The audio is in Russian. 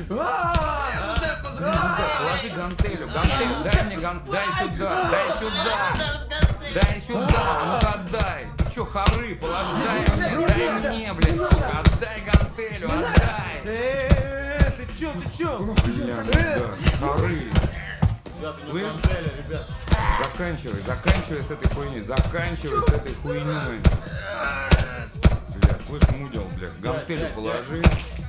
Положи гантелю, дай мне дай сюда, дай сюда, ну-ка отдай. Ты чё, хоры, положи, дай мне, блядь, сука, отдай гантелю, отдай. Ты чё? Блядь, да, хоры. Слышь? Заканчивай с этой хуйней, заканчивай с этой хуйней. Бля, слышь, мудил, бля, гантелю положи.